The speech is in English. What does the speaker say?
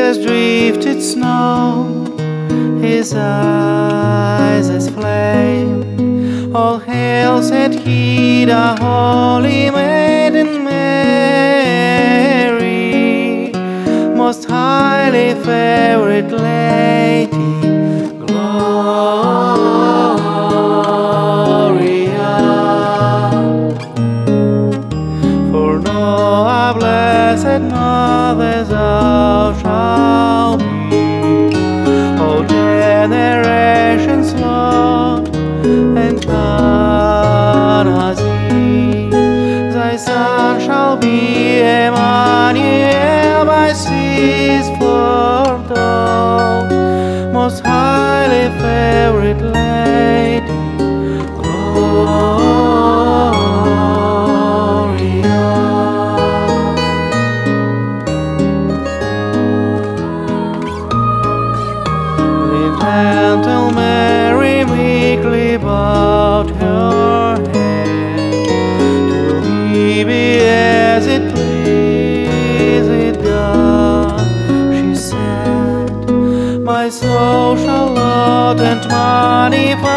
as drifted snow, his eyes as flame. All hail, said he, the Holy Maiden Mary, most highly favored Lady, Gloria. For Noah, blessed Mother, thou shalt be. All generations, Lord, and Canazee, thy son shall be Emmanuel, by seas foretold, most highly favored Lady, Gloria. Gentle Mary meekly bowed her head, to thee be as it pleaseth God, she said. My soul shall laud and magnify